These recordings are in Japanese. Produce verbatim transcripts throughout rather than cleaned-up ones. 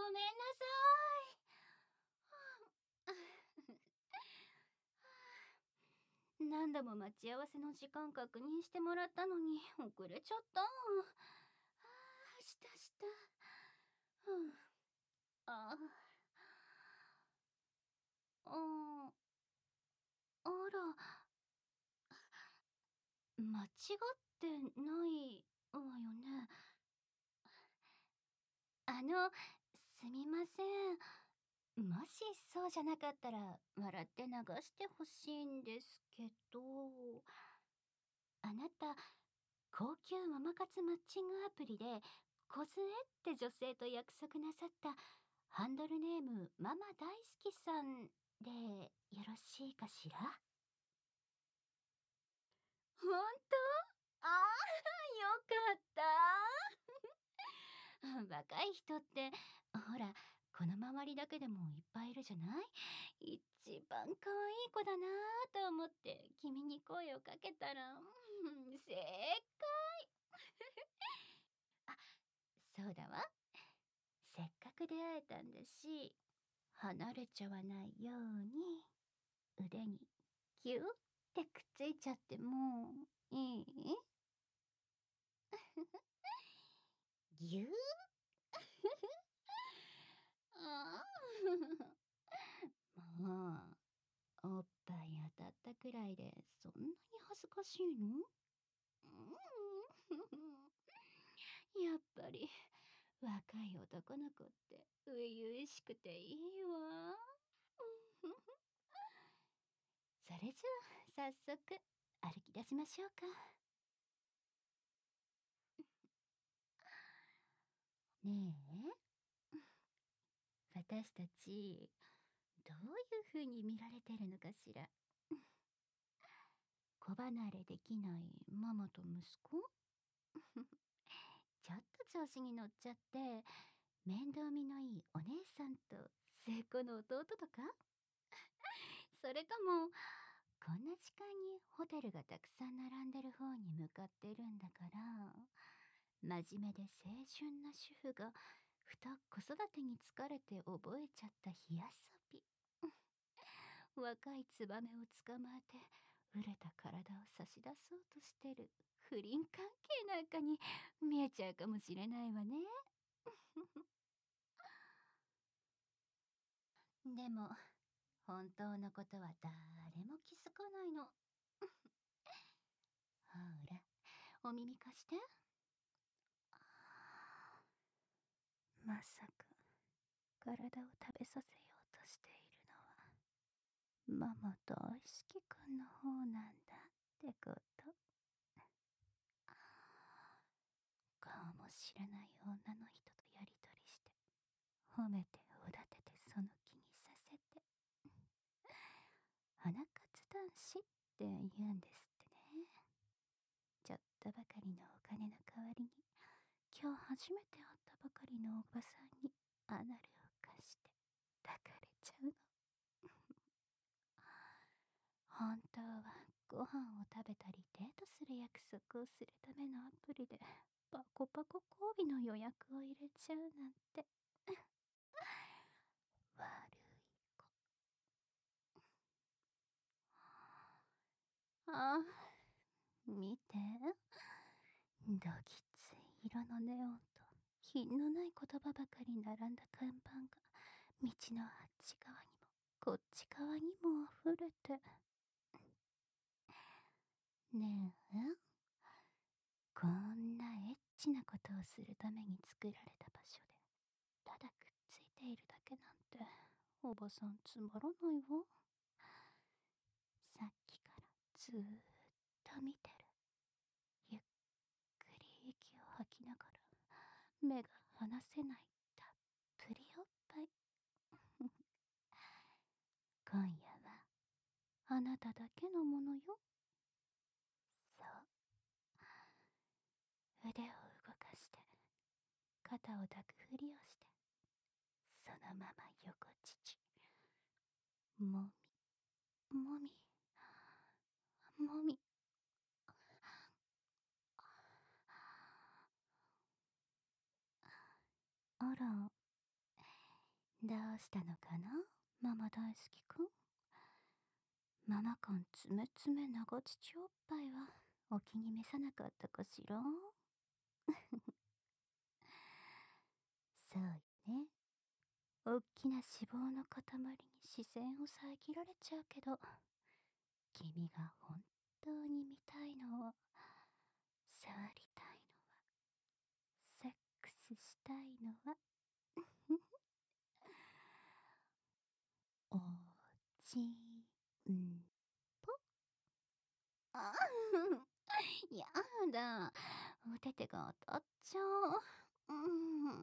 ごめんなさい。何度も待ち合わせの時間確認してもらったのに遅れちゃった。ああ、したした。ふん。ああ。ああら。間違ってないわよね。あの、すみません。もしそうじゃなかったら笑って流してほしいんですけど。あなた、高級ママ活マッチングアプリで、梢って女性と約束なさったハンドルネームママ大好きさんでよろしいかしら？ほんと？ああ、よかった。若い人って、ほら、この周りだけでもいっぱいいるじゃない？一番可愛い子だなと思って君に声をかけたら、うん、正解。あ、そうだわ。せっかく出会えたんだし、離れちゃわないように腕にキュッてくっついちゃってもいい？ぎゅーああ。もう、おっぱい当たったくらいでそんなに恥ずかしいの？うん。やっぱり若い男の子って初々しくていいわ。それじゃあ早速歩き出しましょうか。ねえ、私たちどういう風に見られてるのかしら。子離れできないママと息子？ちょっと調子に乗っちゃって面倒見のいいお姉さんと末っ子の弟とか？それともこんな時間にホテルがたくさん並んでる方に向かってるんだから、真面目で清純な主婦がふと子育てに疲れて覚えちゃった火遊び。若いツバメを捕まえて熟れた体を差し出そうとしてる不倫関係なんかに見えちゃうかもしれないわね。でも本当のことは誰も気づかないの。ほら、お耳貸して。まさか体を食べさせようとしているのはママ大好きくんの方なんだってこと。かもしれない女の人とやりとりして褒めておだててその気にさせて花活男子って言うんですってね。ちょっとばかりのお金の代わりに今日初めて会ったばかりのおばさんにアナルを貸して抱かれちゃうの。本当はご飯を食べたりデートする約束をするためのアプリでパコパコ交尾の予約を入れちゃうなんて悪い子。ああ、見て。どぎつい色のネオンと品のない言葉ばかり並んだ看板が道のあっち側にもこっち側にも溢れて。ねえ、こんなエッチなことをするために作られた場所でただくっついているだけなんておばさんつまらないわ。さっきからずーっと見てる。ゆっくり息を吐きながら目が離せないたっぷりおっぱい。今夜はあなただけのものよ。そう。腕を動かして肩を抱くふりをしてそのまま横乳もみもみもみ。あら、 どうしたのかな、ママ大好きくん。ママ感つめつめ長乳おっぱいはお気に召さなかったかしら。そうよね。おっきな脂肪の塊に視線を遮られちゃうけど、君が本当に見たいのは、触りたいのは、セックスしたいのは、おちんぽ。あやだ。おててが当たっちゃう。うん。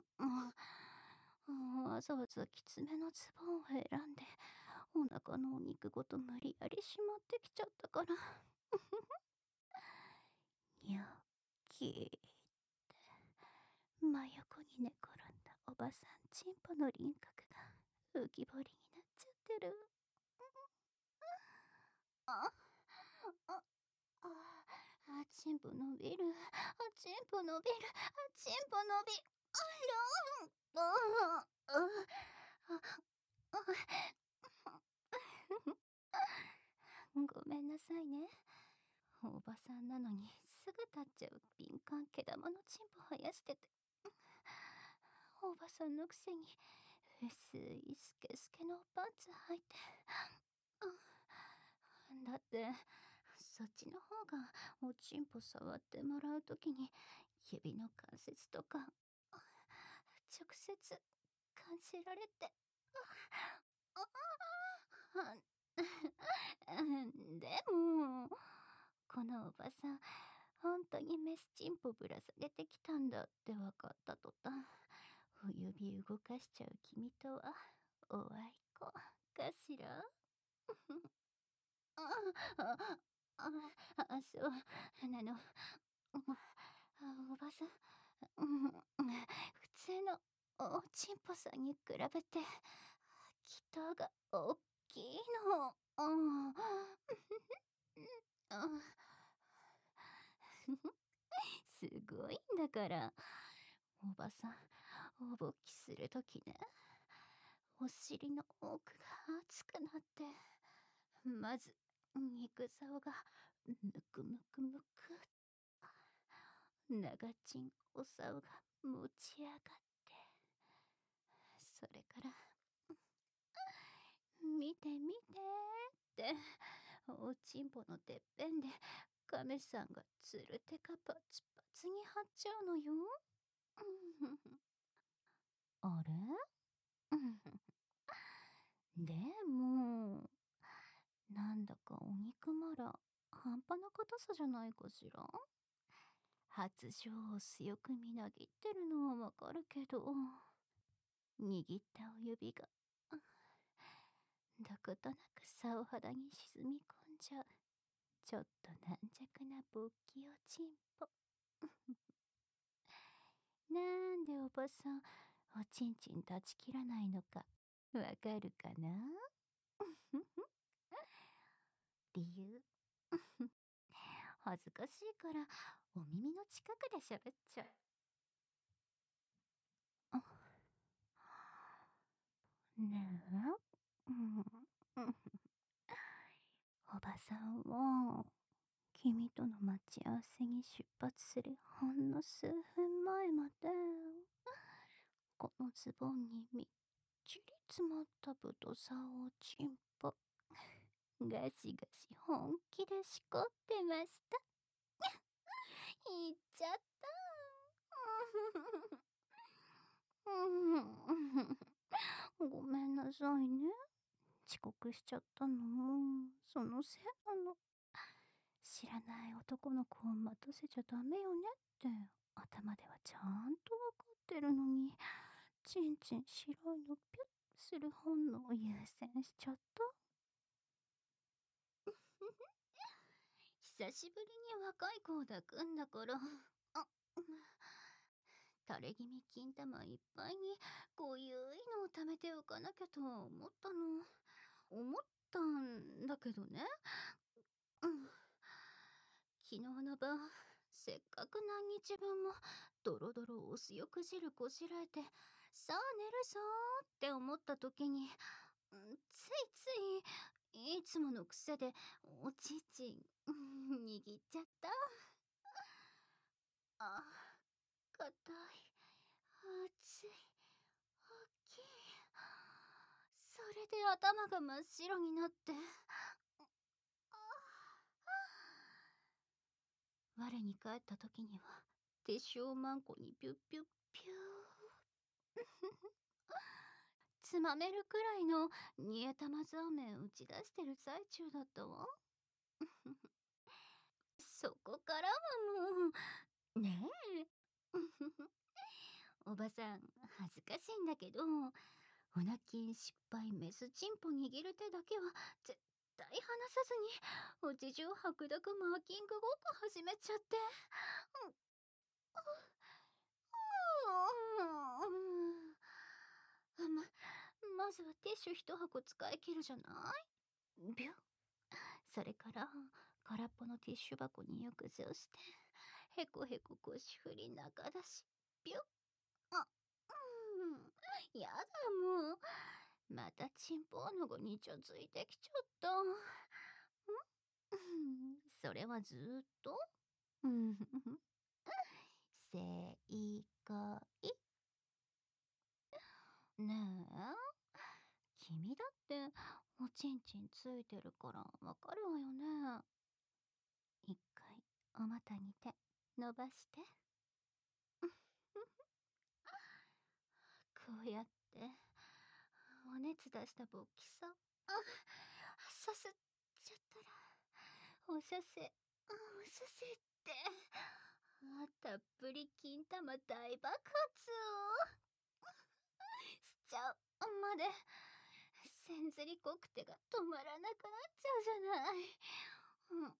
わざわざきつめのズボンを選んで、お腹のお肉ごと無理やりしまってきちゃったから。にょっきーって真横に寝転んだおばさんチンポの輪郭が浮き彫りになっちゃってる。あ、あ、あ、あ、チンポ伸びる。あ、チンポ伸びる。あ、チンポ伸び、あらん。あ、あ、あ、あ、ごめんなさいね。おばさんなのにすぐ立っちゃう敏感毛玉のチンポ生やしてて。おばさんのくせに薄いスケスケのパンツ履いて。だってそっちの方がおちんぽ触ってもらうときに指の関節とか直接感じられて。でもこのおばさん本当にメスチンポぶら下げてきたんだって分かった途端、指動かしちゃう君とはおあいこかしら。ああああそう、あのおばさん、うん、普通のおちんぽさんに比べて気筒が大きいの。うんすごいんだから。おばさんお勃起するときね、お尻の奥が熱くなって、まず肉竿がむくむくむく、長ちんお竿が持ち上がって、それから見て見てっておちんぽのてっぺんで亀さんがつるてかパツパツに張っちゃうのよ。あれでもなんだかお肉まら半端な硬さじゃないかしら。発情を強くみなぎってるのはわかるけど、握ったお指がどことなく竿肌に沈み込んじゃうちょっと軟弱な勃起おちんぽ。なんでおばさんおちんちん断ち切らないのかわかるかな。理由恥ずかしいからお耳の近くで喋っちゃう。ねえ、うん、おばさんは君との待ち合わせに出発するほんの数分前までこのズボンにみっちり詰まったぶどさおちんぽガシガシ本気でしこってました。言っちゃった。ごめんなさいね。遅刻しちゃったのもそのせいなの。知らない男の子を待たせちゃダメよねって頭ではちゃんとわかってるのに、ちんちん白いのピュッする本能を優先しちゃった。久しぶりに若い子を抱くんだから、あ、垂れ気味金玉いっぱいにこういうのを貯めておかなきゃと思ったの。思ったんだけどね。うん。昨日の晩、せっかく何日分もドロドロお酢よく汁こしらえてさあ寝るぞーって思った時に、うん、ついついいつもの癖でおちんちんうん握っちゃった。あ、硬い、熱い、大きい。それで頭が真っ白になって、我に返った時にはティッシュをマンコにピュッピュッピューつまめるくらいの煮え玉ザーメン打ち出してる最中だったわ。そこからはもうねえおばさん恥ずかしいんだけど、船金失敗メスチンポ握る手だけは絶対離さずにおちじゅう白濁マーキングごっこ始めちゃって、うん、ままずはティッシュ一箱使い切るじゃない。ビュッ、それから空っぽのティッシュ箱によくそうしてへこへこ腰振り中だしビュッ、あ、うん、やだもう。またチンポの子にちょついてきちゃった。んそれはずーっとうん正解。ねえ、君だっておちんちんついてるからわかるわよね。一回お股に手伸ばしてこうやってお熱出した勃起さ、あ、さすっちゃったらお射精、あ、お射精ってあ、たっぷり金玉大爆発をしちゃうまでせんずりコクテが止まらなくなっちゃうじゃない。うん、うん、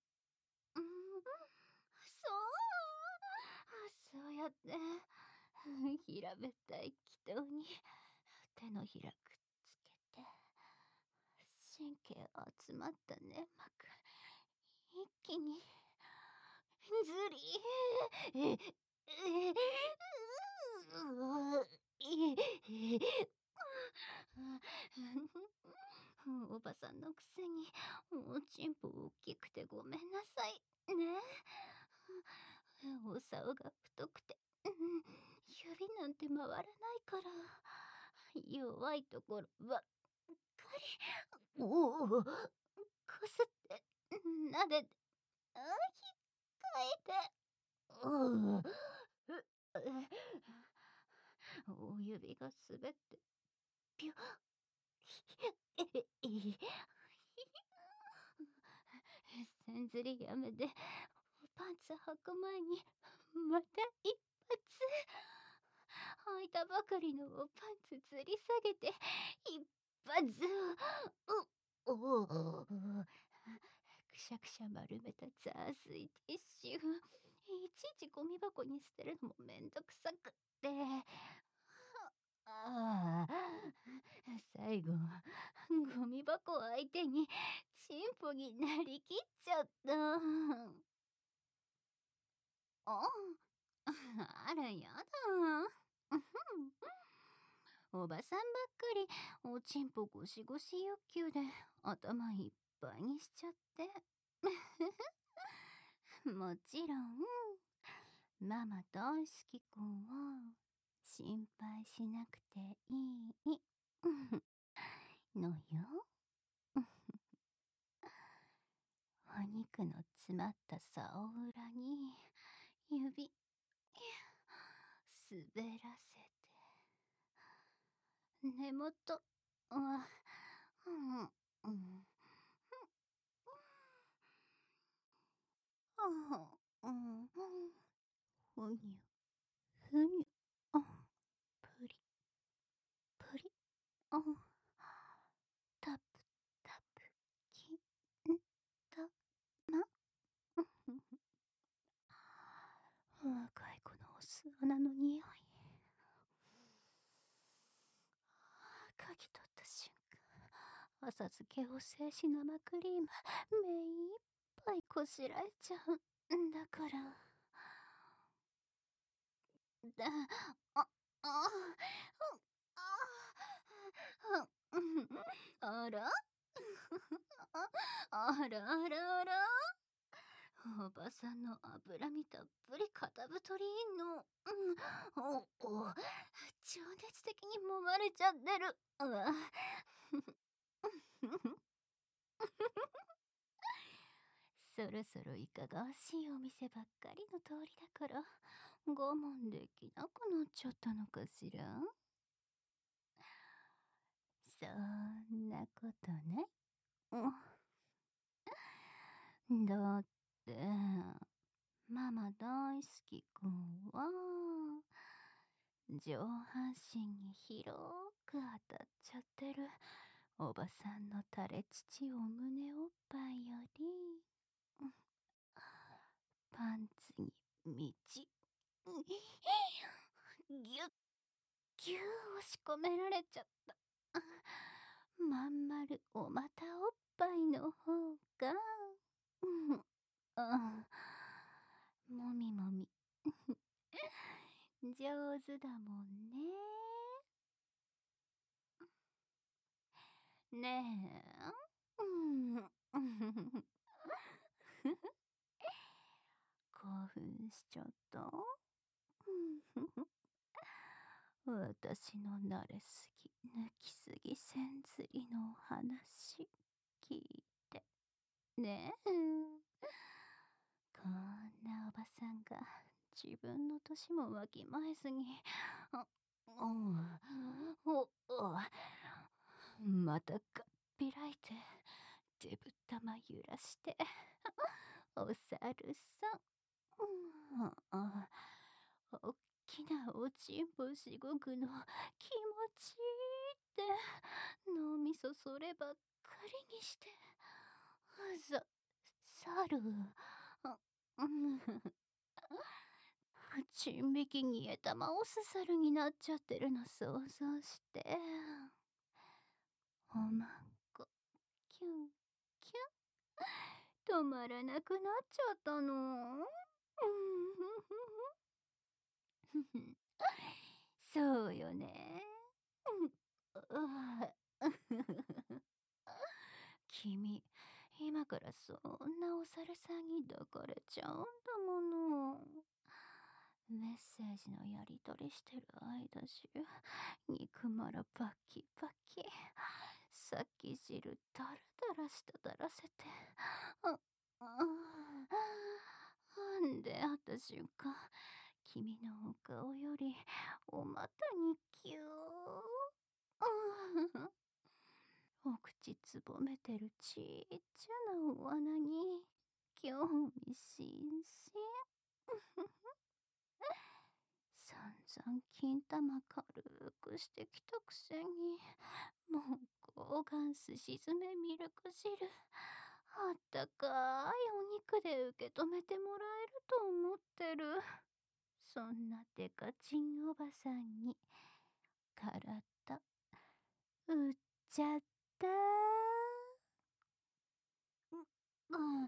そうそうやって平べったい気筒に手のひらくっつけて神経集まった粘膜一気にずりええおばさんのくせにおちんぽ大きくてごめんなさいね。お竿が太くて指なんて回らないから弱いところばっかりおおこすってなでて引っかいてううお指が滑ってピュッせんずりやめでパンツ履く前にまた一発履いたばかりのパンツ吊り下げて一発うおおくしゃくしゃ丸めたザースイティッシュいちいちゴミ箱に捨てるのもめんどくさくってああ最後はゴミ箱相手にチンポになりきっちゃった。ああらやだおばさんばっかりおちんぽゴシゴシ欲求で頭いっぱいにしちゃってもちろんママ大好き子は心配しなくていいのよ。お肉の詰まった竿裏に指滑らせて根元はうんうんあうんふにゅふにゅうんプリプリうんタプタプキンタマ若い子のお巣穴の匂い嗅ぎ取った瞬間浅漬けを静止生クリーム目いっぱいこしらえちゃうんだからだあああらあらあらあら、おばさんの脂身たっぷり肩太りの、うん、おお情熱的に揉まれちゃってる。うわそろそろいかがわしいお店ばっかりの通りだから我慢できなくなっちゃったのかしら。そんなことね。うん、だってママ大好きくんは上半身に広く当たっちゃってるおばさんの垂れ乳お胸おっぱいより、うん、パンツにみちぎゅっぎゅー押し込められちゃった。まん丸お股おっぱいの方が、うん、あもみもみ上手だもんね。ねえ、うん、興奮しちゃった。私の慣れすぎ抜きすぎせん釣りの話聞いてねえ、こんなおばさんが自分の年もわきまえずに、あおおおまたがっぴらいてデブ玉揺らしてお猿さん、うんあおっきなおちんぽしごくの気持ちいいって脳みそそればっかりにして、さ猿、あうんちんびき煮え玉をす猿になっちゃってるの想像して、おまんこキュンキュン止まらなくなっちゃったの。そうよね。君、今からそんなお猿さんに抱かれちゃうんだもの。メッセージのやり取りしてる間中、肉まらパキパキ、さっき汁ダラダラしただらせて、あ、あ、んで私が君のお顔よりお股にキュー、お口つぼめてるちっちゃなお穴に興味津々。散々金玉軽くしてきたくせに、もう高顔すし詰めミルク汁あったかいお肉で受け止めてもらえると思ってる。そんなデカチンおばさんに体売っちゃった。うん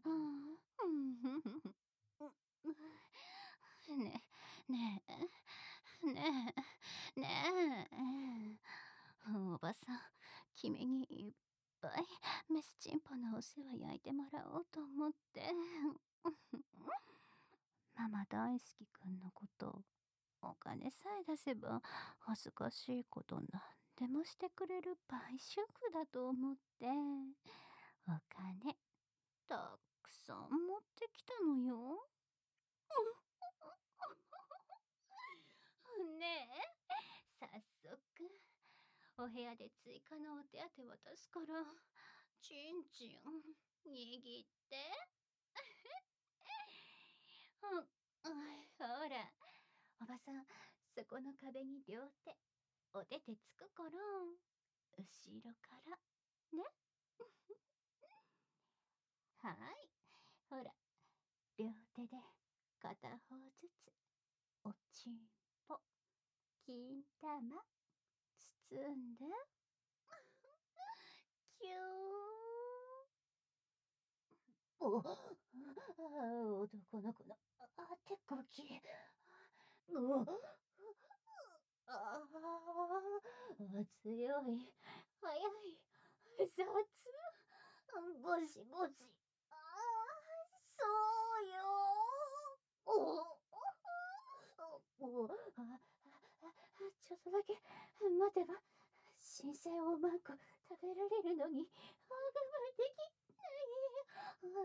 ねねえねえねえ、おばさん、君にいっぱいメスチンポのお世話焼いてもらおうと思って。ママ大好きくんのことお金さえ出せば恥ずかしいことなんでもしてくれる売春婦だと思ってお金たくさん持ってきたのよ。ねえ、早速お部屋で追加のお手当渡すからちんちん握って。うん、うん、ほらおばさん、そこの壁に両手お手手つくから後ろからね。はい、ほら両手で片方ずつおちんぽ金玉包んでキュー。おあ男の子のあ手こき、うわああ強い、早い、 殺、ゴシゴシ。ああ、そうよ。おお、おお、あ、ちょっとだけ待てば、新鮮おまんこ食べられるのに、我慢できない。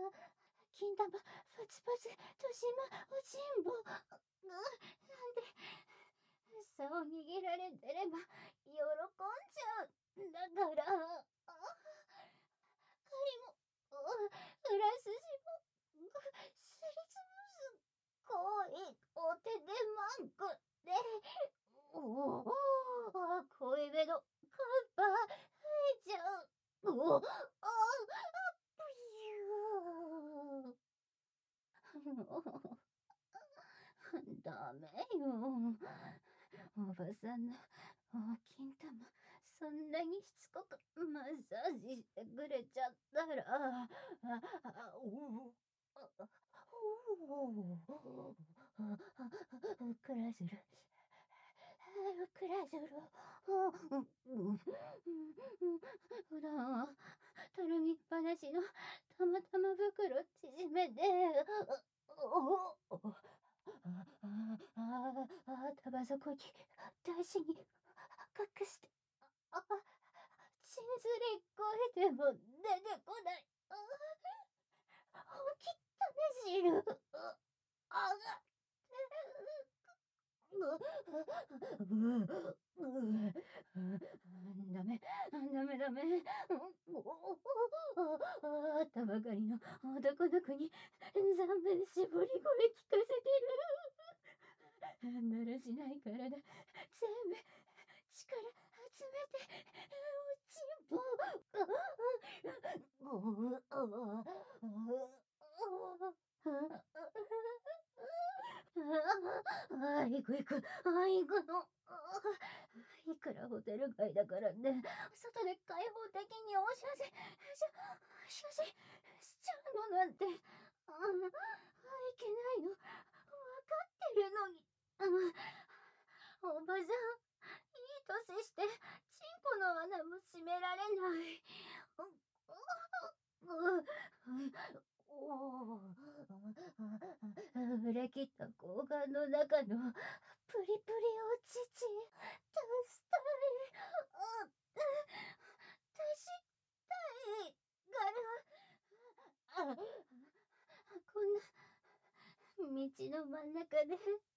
あ、金玉、パツパツ、としま、おちんぼ。あ、なんで、竿を握られてれば、喜んじゃうんだから。あ、狩りも、うらすじも、すりつぶす。こい、お手でまんくで、おお、恋目のカッパ、吹いちゃう。おお、あ、あ、ぴゅー。ダメよ。おばさんのお金玉、そんなにしつこくマッサージしてくれちゃったら、あ、あ、おお、あ、おお、クラジュル、クラジュル、うん、普段はたるみっぱなしのたまたま袋縮めて、おお、ああ、あ、タバ底に大事に隠して、あ、ちんずり声でも出てこない。本気種汁。あが、ダメ、ダメダメ。あったばかりの男の子に残念絞り声聞かせてる。だらしない体、全部力集めて、おちんぽ。ああ、行く行く、ああ、行くの。いくらホテル街だからって、外で開放的におしゃせ、しゃ、しゃせ、しちゃうのなんて、ああ、いけないの。わかってるのに。おばさん、いい年して、チンコの穴も閉められない。売れ切った睾丸の中のプリプリお乳、出したい。あ、出したいから。あ、こんな道の真ん中で、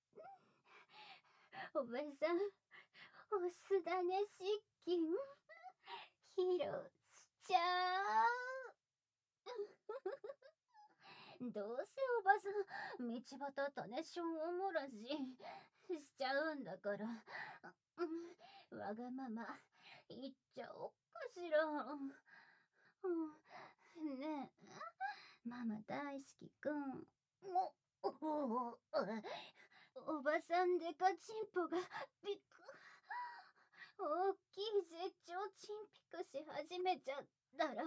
おばさん、おすだね失禁、披露しちゃう。どうせおばさん、道端種ションおもらししちゃうんだから、わがまま言っちゃおっかしら。ねえ、ママ大好きくん。お、お、おばさんでかちんぽがびっく、大きい絶頂チンピクし始めちゃったら、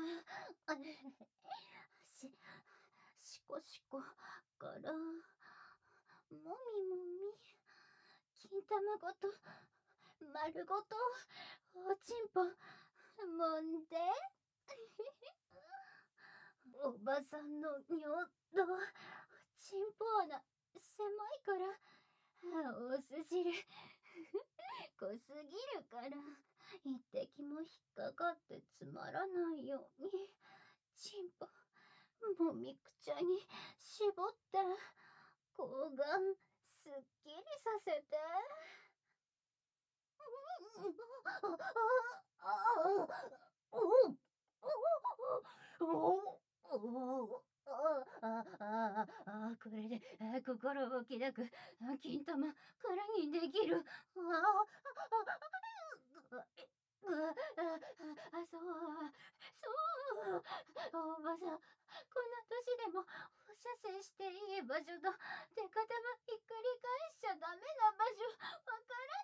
し、しこしこから、もみもみ、金玉ごと、丸ごと、おちんぽ、もんで。おばさんの尿道、ちんぽ穴、狭いから、おす汁、濃すぎるから、一滴も引っかかってつまらないように、ちんぽ、もみくちゃに絞って、睾丸、すっきりさせて。あ、これで心置きなく金玉空にできる。ああ、あ、そう、そう、おばさん、こんな年でもお射精していい場所と、手形もひっくり返しちゃダメな場所、わ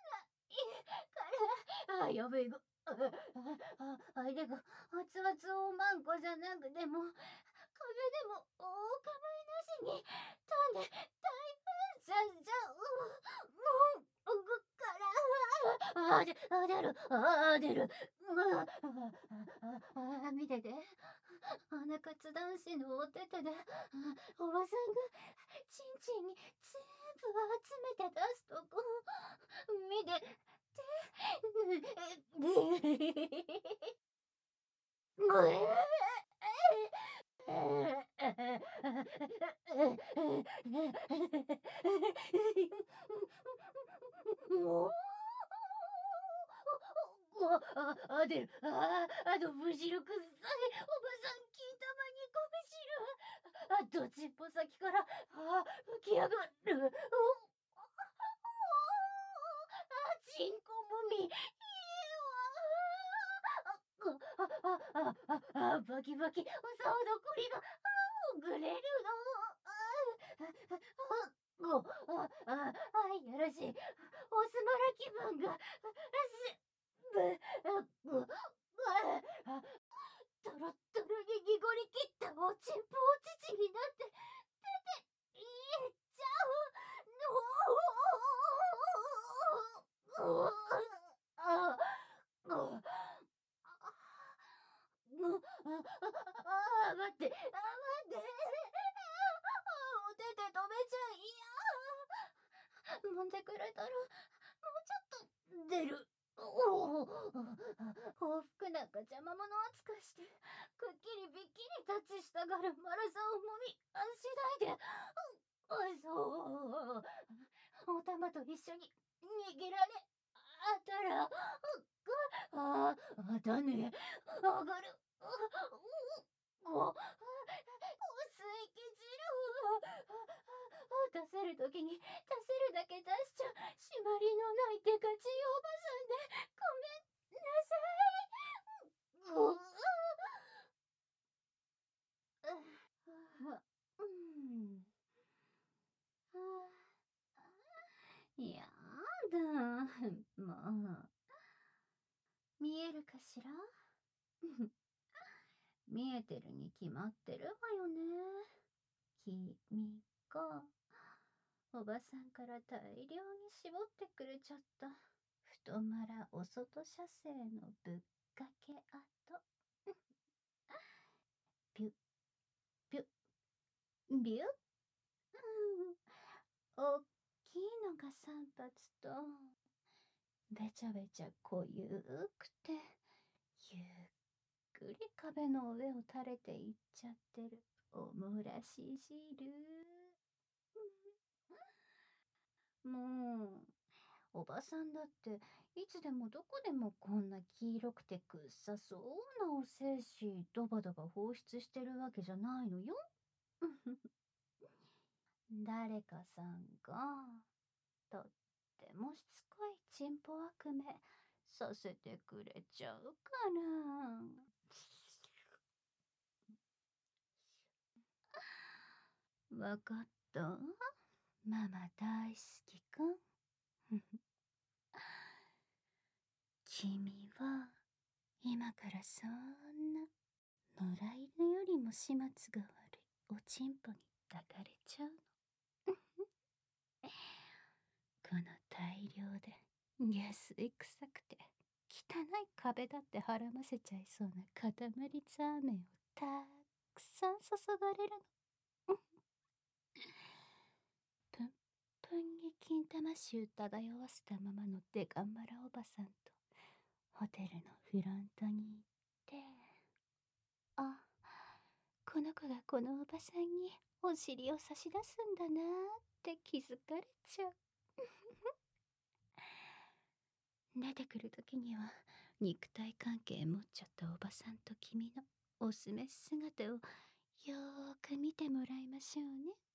からないから、あ、やべえが、あ、あ、相手が熱々おまんこじゃなくても、壁でもお構いなしに、飛んで大噴射しちゃう。もう、動くから。 ああ、で、あ、出る、ああ、出る。うわ、ああ、ああ、見てて。鼻かつ男子のおててで、おばさんがちんちんに全部集めて出すとこ、見てて。うえもう。もう、あ、あ、出る。ああ、あのむしろくっさいおばさん金玉にこめ汁。あ、どちっぽ先から、ああ、吹き上がる。おあ、ちんこもみ。いいわ。あ、あ、あ、あ、あ、バキバキ、おさおのこりが、あ、ほぐれるの。あ、あ、あ、あ、あ、いやらしい。おすまら気分が、し、ぶ、ぶ、あ、トロットロに濁りきったおちんぽお乳になって出ていっちゃうの。ああ、あ、待って、あ、待って、おてて止めちゃいや。揉んでくれたらもうちょっと出る。おお、報復なんか邪魔者扱いして、くっきりびっきりタッチしたがるマラさんをもみあしないで。あ、そう。お玉と一緒に握られあったら、ああ、だね。上がる。お、お、水気汁。出せるときに出せるだけ出しちゃ締まりのないデカチンおばさんでごめんなさい。うううん。やだ。もう。見えるかしら？見えてるに決まってるわよね。君がおばさんから大量に絞ってくれちゃった太まらお外射精のぶっかけ跡。ピュッピュッビュッ、おっきいのが三発とべちゃべちゃ濃ゆくてゆっくり壁の上を垂れていっちゃってるおもらし汁。もうおばさんだっていつでもどこでもこんな黄色くてくっさそうなお精子ドバドバ放出してるわけじゃないのよ。誰かさんがとってもしつこいチンポ悪めさせてくれちゃうから。わかった？ママ大好きくん。君は今からそんな野良犬よりも始末が悪いおちんぽに抱かれちゃうの。この大量で安い臭くて汚い壁だってはらませちゃいそうな塊ザーメンをたくさん注がれるの。ぷんぷんに金玉臭漂わせたままのデカンマラおばさんとホテルのフロントに行って、あ、この子がこのおばさんにお尻を差し出すんだなーって気づかれちゃう。出てくるときには肉体関係持っちゃったおばさんと君のおすめ姿をよーく見てもらいましょうね。